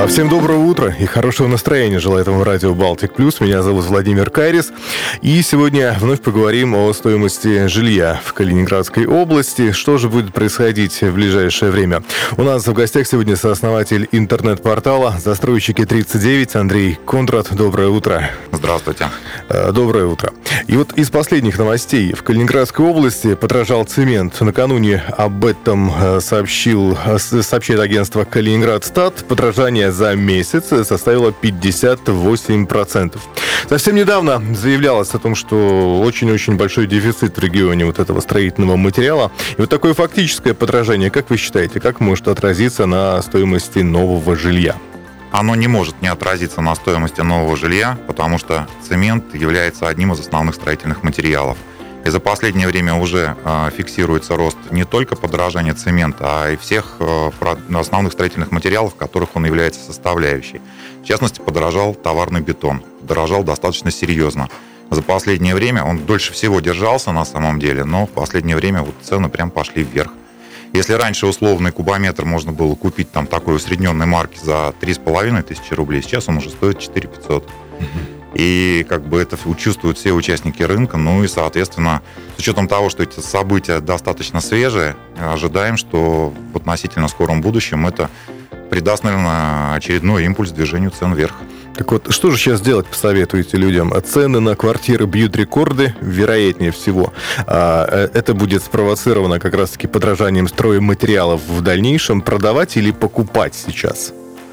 Всем доброго утра и хорошего настроения желает вам радио «Балтик Плюс». Меня зовут Владимир Кайрис. И сегодня вновь поговорим о стоимости жилья в Калининградской области. Что же будет происходить в ближайшее время? У нас в гостях сегодня сооснователь интернет-портала «Застройщики 39» Андрей Кондрат. Доброе утро. Здравствуйте. Доброе утро. И вот из последних новостей. В Калининградской области подорожал цемент. Накануне об этом сообщает агентство «Калининградстат». Подорожание за месяц составило 58%. Совсем недавно заявлялось о том, что очень-очень большой дефицит в регионе вот этого строительного материала. И вот такое фактическое подорожание, как вы считаете, как может отразиться на стоимости нового жилья? Оно не может не отразиться на стоимости нового жилья, потому что цемент является одним из основных строительных материалов. И за последнее время уже фиксируется рост не только подорожания цемента, а и всех основных строительных материалов, в которых он является составляющей. В частности, подорожал товарный бетон. Дорожал достаточно серьезно. За последнее время он дольше всего держался на самом деле, но в последнее время вот цены прям пошли вверх. Если раньше условный кубометр можно было купить там такой усредненной марки за 3500 рублей, сейчас он уже стоит 4500. И как бы это чувствуют все участники рынка. Ну и, соответственно, с учетом того, что эти события достаточно свежие, ожидаем, что в относительно скором будущем это придаст, наверное, очередной импульс движению цен вверх. Так вот, что же сейчас делать, посоветуете людям? Цены на квартиры бьют рекорды, вероятнее всего. Это будет спровоцировано как раз-таки подорожанием стройматериалов в дальнейшем. Продавать или покупать сейчас?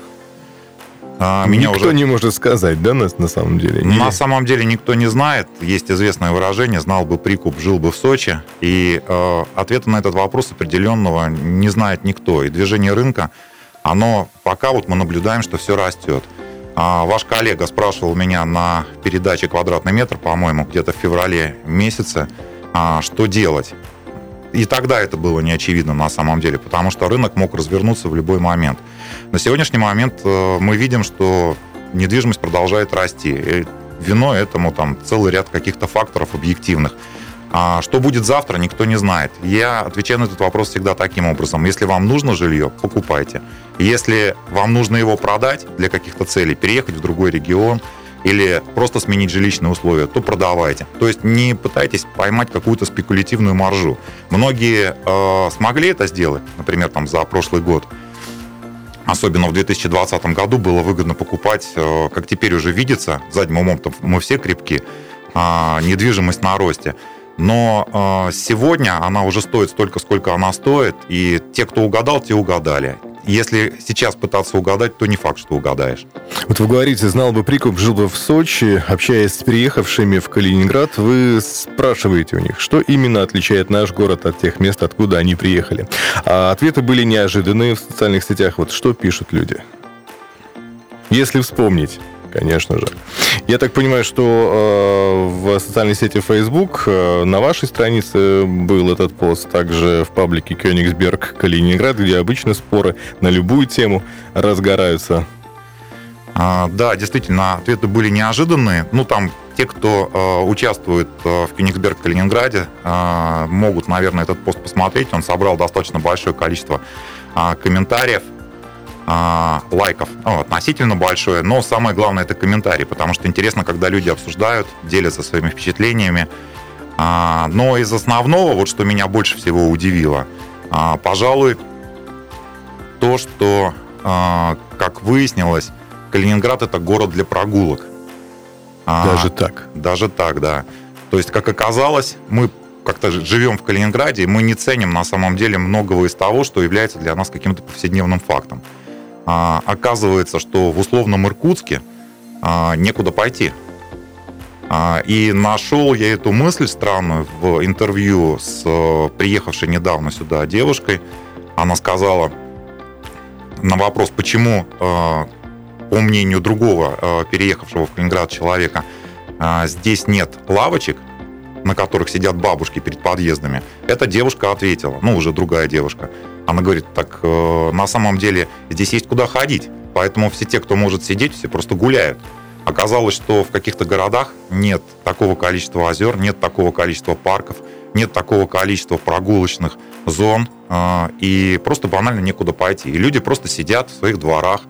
Никто не может сказать, да, на самом деле? На самом деле никто не знает. Есть известное выражение «знал бы прикуп, жил бы в Сочи». И ответа на этот вопрос определенного не знает никто. И движение рынка, оно пока вот мы наблюдаем, что все растет. Ваш коллега спрашивал меня на передаче «Квадратный метр», по-моему, где-то в феврале месяце, что делать. И тогда это было не очевидно на самом деле, потому что рынок мог развернуться в любой момент. На сегодняшний момент мы видим, что недвижимость продолжает расти. И виной этому там целый ряд каких-то факторов объективных. Что будет завтра, никто не знает. Я отвечаю на этот вопрос всегда таким образом. Если вам нужно жилье, покупайте. Если вам нужно его продать для каких-то целей, переехать в другой регион или просто сменить жилищные условия, то продавайте. То есть не пытайтесь поймать какую-то спекулятивную маржу. Многие смогли это сделать, например, там, за прошлый год. Особенно в 2020 году было выгодно покупать, как теперь уже видится, задним умом мы все крепки, недвижимость на росте. Но сегодня она уже стоит столько, сколько она стоит, и те, кто угадал, те угадали. Если сейчас пытаться угадать, то не факт, что угадаешь. Вот вы говорите, знал бы прикуп, жил бы в Сочи. Общаясь с переехавшими в Калининград, вы спрашиваете у них, что именно отличает наш город от тех мест, откуда они приехали. А ответы были неожиданные в социальных сетях. Вот что пишут люди? Если вспомнить, конечно же. Я так понимаю, что в социальной сети Facebook на вашей странице был этот пост, также в паблике Königsberg Калининград, где обычно споры на любую тему разгораются. Да, действительно, ответы были неожиданные. Ну, там те, кто участвует в Königsberg Калининграде, могут, наверное, этот пост посмотреть. Он собрал достаточно большое количество комментариев, лайков, относительно большое, но самое главное — это комментарии, потому что интересно, когда люди обсуждают, делятся своими впечатлениями. Но из основного, вот что меня больше всего удивило, пожалуй, то, что, как выяснилось, Калининград — это город для прогулок. Даже так? Даже так, да. То есть, как оказалось, мы как-то живем в Калининграде, и мы не ценим на самом деле многого из того, что является для нас каким-то повседневным фактом. Оказывается, что в условном Иркутске некуда пойти. И нашел я эту мысль странную в интервью с приехавшей недавно сюда девушкой. Она сказала на вопрос, почему, по мнению другого переехавшего в Калининград человека, здесь нет лавочек, на которых сидят бабушки перед подъездами. Эта девушка ответила, уже другая девушка. Она говорит, так на самом деле здесь есть куда ходить, поэтому все те, кто может сидеть, все просто гуляют. Оказалось, что в каких-то городах нет такого количества озер, нет такого количества парков, нет такого количества прогулочных зон, и просто банально некуда пойти. И люди просто сидят в своих дворах,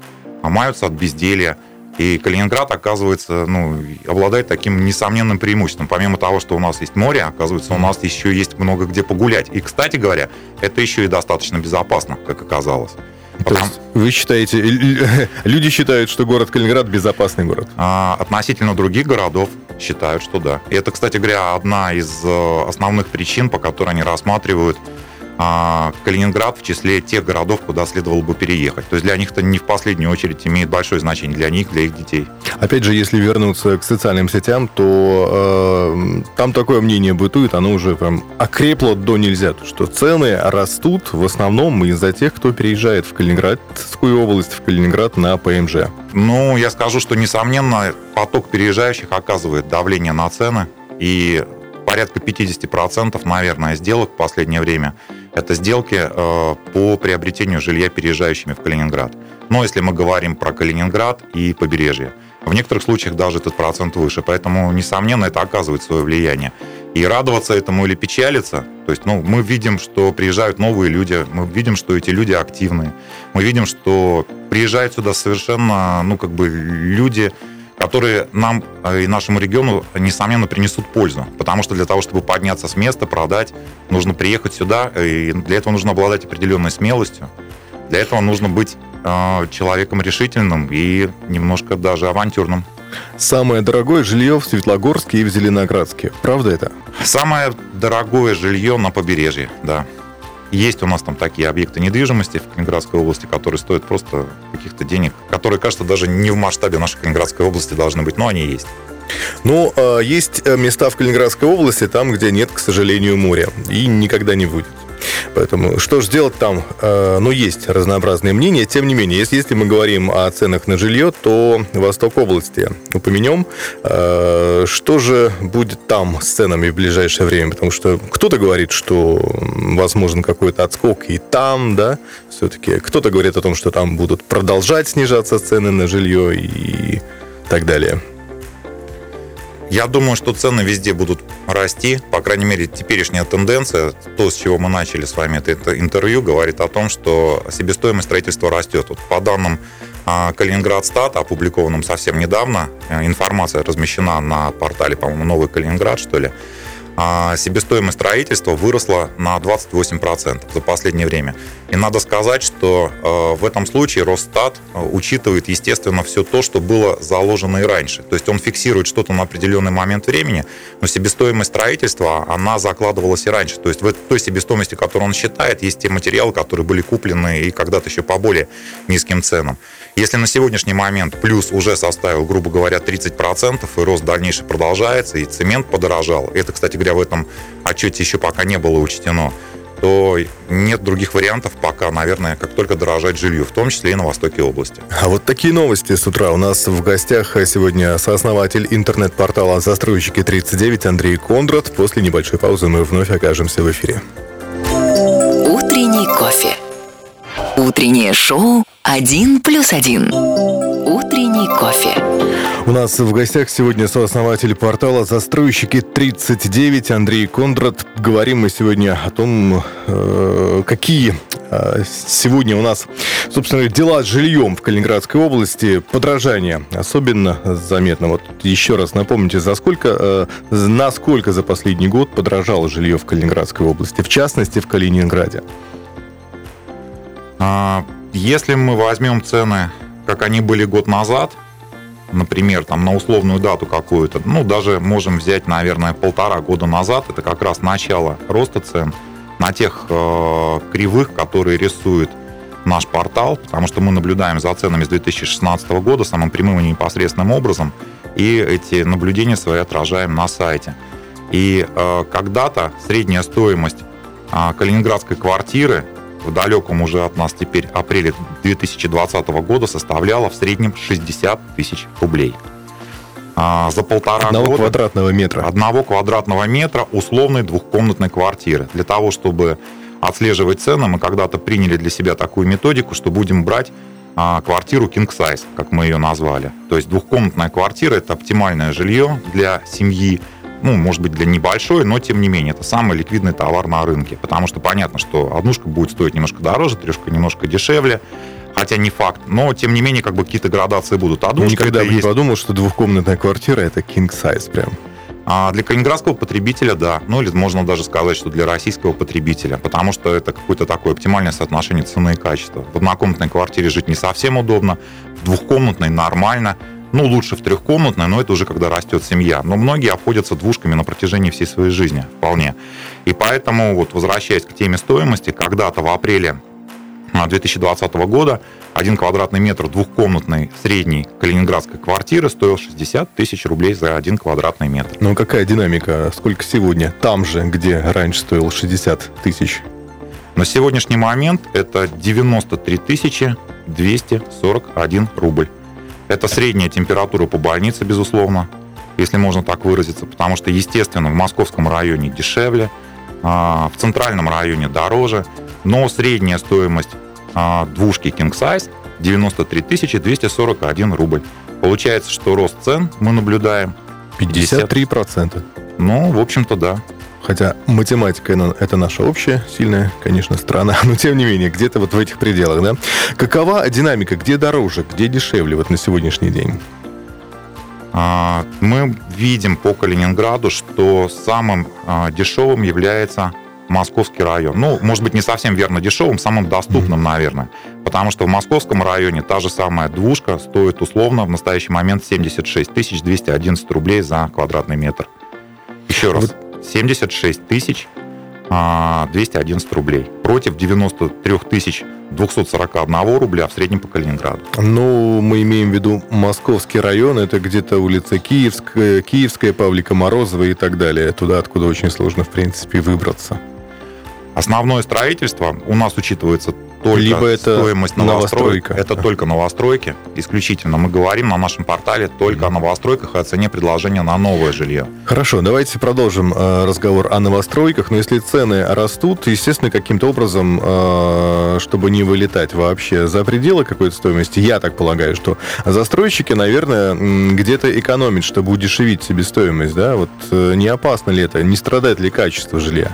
маются от безделья. И Калининград, оказывается, обладает таким несомненным преимуществом. Помимо того, что у нас есть море, оказывается, у нас еще есть много где погулять. И, кстати говоря, это еще и достаточно безопасно, как оказалось. То есть вы считаете, люди считают, что город Калининград безопасный город? Относительно других городов считают, что да. И это, кстати говоря, одна из основных причин, по которой они рассматривают Калининград в числе тех городов, куда следовало бы переехать. То есть для них это не в последнюю очередь имеет большое значение, для них, для их детей. Опять же, если вернуться к социальным сетям, то там такое мнение бытует, оно уже прям окрепло до нельзя, что цены растут в основном из-за тех, кто переезжает в Калининградскую область, в Калининград на ПМЖ. Я скажу, что, несомненно, поток переезжающих оказывает давление на цены, и порядка 50%, наверное, сделок в последнее время – это сделки по приобретению жилья переезжающими в Калининград. Но если мы говорим про Калининград и побережье, в некоторых случаях даже этот процент выше. Поэтому, несомненно, это оказывает свое влияние. И радоваться этому или печалиться, то есть мы видим, что приезжают новые люди, мы видим, что эти люди активные, мы видим, что приезжают сюда совершенно, люди, которые нам и нашему региону, несомненно, принесут пользу. Потому что для того, чтобы подняться с места, продать, нужно приехать сюда, и для этого нужно обладать определенной смелостью. Для этого нужно быть человеком решительным и немножко даже авантюрным. Самое дорогое жилье в Светлогорске и в Зеленоградске. Правда это? Самое дорогое жилье на побережье, да. Есть у нас там такие объекты недвижимости в Калининградской области, которые стоят просто каких-то денег, которые, кажется, даже не в масштабе нашей Калининградской области должны быть, но они есть. Есть места в Калининградской области, там, где нет, к сожалению, моря. И никогда не будет. Поэтому что же делать там? Есть разнообразные мнения. Тем не менее, если мы говорим о ценах на жилье, то Восток области упомянем. Что же будет там с ценами в ближайшее время? Потому что кто-то говорит, что возможен какой-то отскок и там, да, все-таки. Кто-то говорит о том, что там будут продолжать снижаться цены на жилье и так далее. Я думаю, что цены везде будут расти. По крайней мере, теперешняя тенденция, то, с чего мы начали с вами это интервью, говорит о том, что себестоимость строительства растет. По данным Калининградстата, опубликованным совсем недавно, информация размещена на портале, по-моему, «Новый Калининград», что ли, себестоимость строительства выросла на 28% за последнее время. И надо сказать, что в этом случае Росстат учитывает, естественно, все то, что было заложено и раньше. То есть он фиксирует что-то на определенный момент времени, но себестоимость строительства, она закладывалась и раньше. То есть в той себестоимости, которую он считает, есть те материалы, которые были куплены и когда-то еще по более низким ценам. Если на сегодняшний момент плюс уже составил, грубо говоря, 30%, и рост дальнейший продолжается, и цемент подорожал, это, кстати говоря, в этом отчете еще пока не было учтено, то нет других вариантов пока, наверное, как только дорожать жилье, в том числе и на востоке области. А вот такие новости с утра. У нас в гостях сегодня сооснователь интернет-портала «Застройщики-39» Андрей Кондрат. После небольшой паузы мы вновь окажемся в эфире. Утренний кофе. Утреннее шоу «1+1». Утренний кофе. У нас в гостях сегодня сооснователь портала «Застройщики-39» Андрей Кондрат. Говорим мы сегодня о том, какие сегодня у нас, собственно, дела с жильем в Калининградской области. Подорожание особенно заметно. Вот еще раз напомните, насколько за последний год подорожало жилье в Калининградской области, в частности, в Калининграде? Если мы возьмем цены, как они были год назад, например, на условную дату какую-то, даже можем взять, наверное, 1,5 года назад, это как раз начало роста цен на тех кривых, которые рисует наш портал, потому что мы наблюдаем за ценами с 2016 года самым прямым и непосредственным образом, и эти наблюдения свои отражаем на сайте. И когда-то средняя стоимость калининградской квартиры в далеком уже от нас теперь апреле 2020 года составляла в среднем 60 тысяч рублей. За 1,5 года... Одного квадратного метра условной двухкомнатной квартиры. Для того, чтобы отслеживать цены, мы когда-то приняли для себя такую методику, что будем брать квартиру king size, как мы ее назвали. То есть двухкомнатная квартира – это оптимальное жилье для семьи, может быть, для небольшой, но, тем не менее, это самый ликвидный товар на рынке. Потому что понятно, что однушка будет стоить немножко дороже, трешка немножко дешевле. хотя не факт, но, тем не менее, как бы какие-то градации будут. А двушка никогда бы не есть... подумал, что двухкомнатная квартира – это king size прям. Для калининградского потребителя, да. Ну, или можно даже сказать, что для российского потребителя, потому что это какое-то такое оптимальное соотношение цены и качества. В однокомнатной квартире жить не совсем удобно, в двухкомнатной нормально, ну, лучше в трехкомнатной, но это уже когда растет семья. Но многие обходятся двушками на протяжении всей своей жизни, вполне. И поэтому, вот, возвращаясь к теме стоимости, когда-то в апреле 2020 года 1 квадратный метр двухкомнатной средней калининградской квартиры стоил 60 тысяч рублей за 1 квадратный метр. Ну, какая динамика? Сколько сегодня? Там же, где раньше стоил 60 тысяч. На сегодняшний момент это 93 241 рубль. Это средняя температура по больнице, безусловно, если можно так выразиться, потому что, естественно, в московском районе дешевле, в центральном районе дороже, но средняя стоимость двушки King Size 93 241 рубль. Получается, что рост цен мы наблюдаем 53%. Ну, в общем-то, да. Хотя математика – это наша общая, сильная, конечно, страна, но тем не менее, где-то вот в этих пределах, да? Какова динамика? Где дороже, где дешевле вот на сегодняшний день? Мы видим по Калининграду, что самым дешевым является Московский район. Ну, может быть, не совсем верно дешевым, самым доступным, наверное. Потому что в Московском районе та же самая двушка стоит условно в настоящий момент 76 211 рублей за квадратный метр. Еще раз, 76 211 рублей против 93 241 рубля в среднем по Калининграду. Ну, мы имеем в виду Московский район, это где-то улица Киевская, Павлика Морозова и так далее. Туда, откуда очень сложно, в принципе, выбраться. Основное строительство у нас учитывается только либо это стоимость новостроек. Это только новостройки. Исключительно. Мы говорим на нашем портале только о новостройках и о цене предложения на новое жилье. Хорошо, давайте продолжим разговор о новостройках. Но если цены растут, естественно, каким-то образом, чтобы не вылетать вообще за пределы какой-то стоимости, я так полагаю, что застройщики, наверное, где-то экономят, чтобы удешевить себестоимость. Да? Вот не опасно ли это? Не страдает ли качество жилья?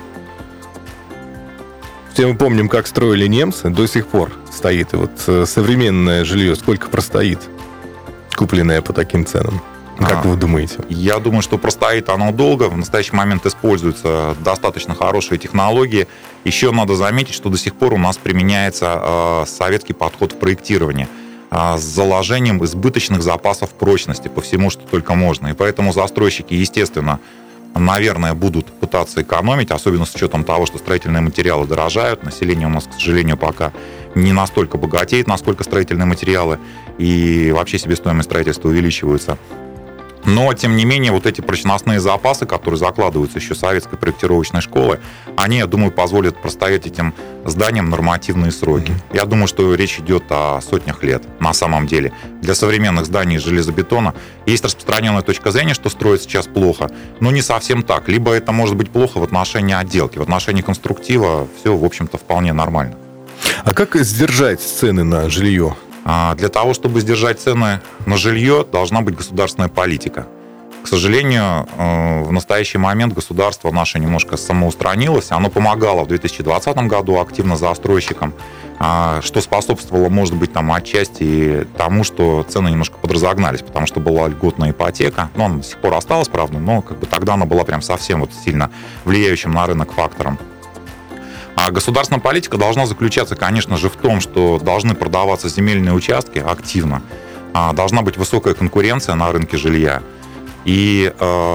Все мы помним, как строили немцы, до сих пор стоит. И вот современное жилье сколько простоит, купленное по таким ценам? Как вы думаете? Я думаю, что простоит оно долго. В настоящий момент используются достаточно хорошие технологии. Еще надо заметить, что до сих пор у нас применяется советский подход в проектировании с заложением избыточных запасов прочности по всему, что только можно. И поэтому застройщики, естественно, наверное, будут пытаться экономить, особенно с учетом того, что строительные материалы дорожают. Население у нас, к сожалению, пока не настолько богатеет, насколько строительные материалы, и вообще себестоимость строительства увеличивается. Но, тем не менее, вот эти прочностные запасы, которые закладываются еще советской проектировочной школы, они, я думаю, позволят простоять этим зданиям нормативные сроки. Я думаю, что речь идет о сотнях лет на самом деле. Для современных зданий из железобетона есть распространенная точка зрения, что строить сейчас плохо, но не совсем так. Либо это может быть плохо в отношении отделки, в отношении конструктива все, в общем-то, вполне нормально. А как сдержать цены на жилье? Для того, чтобы сдержать цены на жилье, должна быть государственная политика. К сожалению, в настоящий момент государство наше немножко самоустранилось. Оно помогало в 2020 году активно застройщикам, что способствовало, может быть, там, отчасти тому, что цены немножко подразогнались, потому что была льготная ипотека. Ну, она до сих пор осталась, правда, но как бы тогда она была прям совсем вот сильно влияющим на рынок фактором. А государственная политика должна заключаться, конечно же, в том, что должны продаваться земельные участки активно, должна быть высокая конкуренция на рынке жилья, и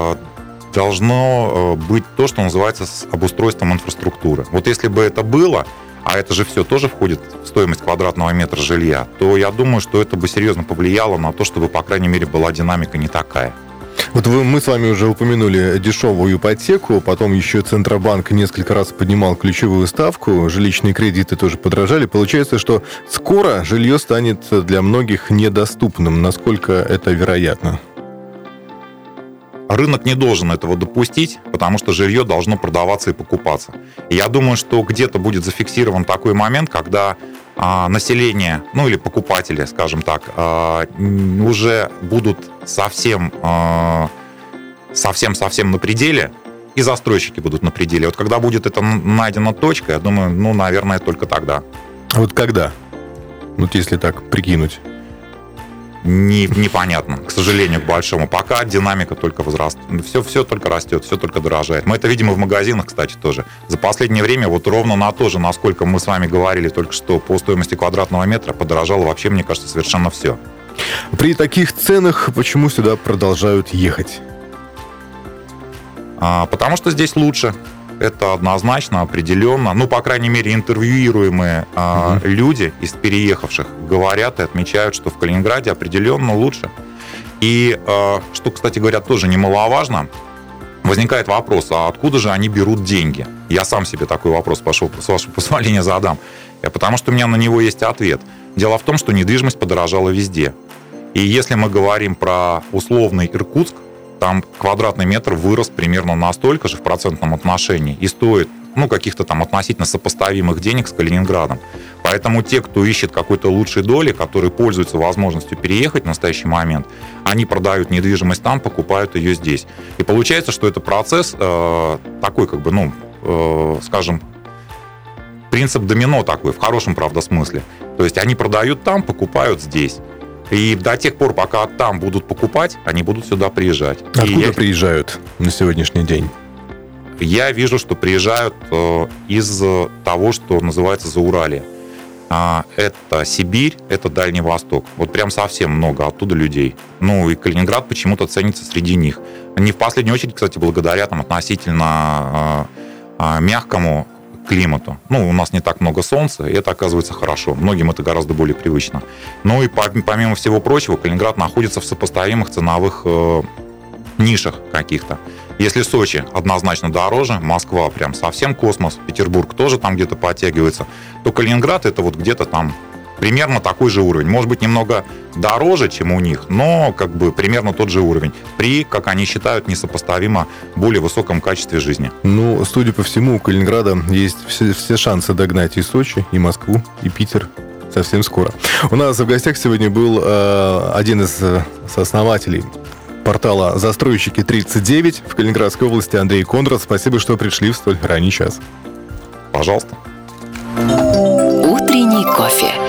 должно быть то, что называется обустройством инфраструктуры. Вот если бы это было, а это же все тоже входит в стоимость квадратного метра жилья, то я думаю, что это бы серьезно повлияло на то, чтобы, по крайней мере, была динамика не такая. Вот мы с вами уже упомянули дешевую ипотеку, потом еще Центробанк несколько раз поднимал ключевую ставку, жилищные кредиты тоже подорожали. Получается, что скоро жилье станет для многих недоступным. Насколько это вероятно? Рынок не должен этого допустить, потому что жилье должно продаваться и покупаться. И я думаю, что где-то будет зафиксирован такой момент, когда население, ну или покупатели, скажем так, уже будут совсем на пределе, и застройщики будут на пределе. Вот когда будет это найдена точка, я думаю, наверное, только тогда. А вот когда? Вот если так прикинуть. Непонятно, к сожалению, к большому. Пока динамика только возрастает. Все только растет, все только дорожает. Мы это видим и в магазинах, кстати, тоже. За последнее время вот ровно на то же, насколько мы с вами говорили только что по стоимости квадратного метра, подорожало вообще, мне кажется, совершенно все. При таких ценах почему сюда продолжают ехать? Потому что здесь лучше. Это однозначно, определенно. Ну, по крайней мере, интервьюируемые люди из переехавших говорят и отмечают, что в Калининграде определенно лучше. И, что, кстати говоря, тоже немаловажно, возникает вопрос, а откуда же они берут деньги? Я сам себе такой вопрос, с вашего позволения, задам. Потому что у меня на него есть ответ. Дело в том, что недвижимость подорожала везде. И если мы говорим про условный Иркутск, там квадратный метр вырос примерно настолько же в процентном отношении и стоит, каких-то там относительно сопоставимых денег с Калининградом. Поэтому те, кто ищет какой-то лучшей доли, которые пользуются возможностью переехать в настоящий момент, они продают недвижимость там, покупают ее здесь. И получается, что это процесс такой, скажем, принцип домино такой, в хорошем, правда, смысле. То есть они продают там, покупают здесь. И до тех пор, пока там будут покупать, они будут сюда приезжать. Откуда приезжают на сегодняшний день? Я вижу, что приезжают из того, что называется Зауралье. Это Сибирь, это Дальний Восток. Вот прям совсем много оттуда людей. И Калининград почему-то ценится среди них. Не в последнюю очередь, кстати, благодаря относительно мягкому климату. У нас не так много солнца, и это оказывается хорошо. Многим это гораздо более привычно. И помимо всего прочего, Калининград находится в сопоставимых ценовых нишах каких-то. Если Сочи однозначно дороже, Москва прям совсем космос, Петербург тоже там где-то подтягивается, то Калининград это вот где-то там примерно такой же уровень. Может быть, немного дороже, чем у них, но примерно тот же уровень. При, как они считают, несопоставимо более высоком качестве жизни. Судя по всему, у Калининграда есть все шансы догнать и Сочи, и Москву, и Питер совсем скоро. У нас в гостях сегодня был один из сооснователей портала «Застройщики 39» в Калининградской области Андрей Кондрат. Спасибо, что пришли в столь ранний час. Пожалуйста. Утренний кофе.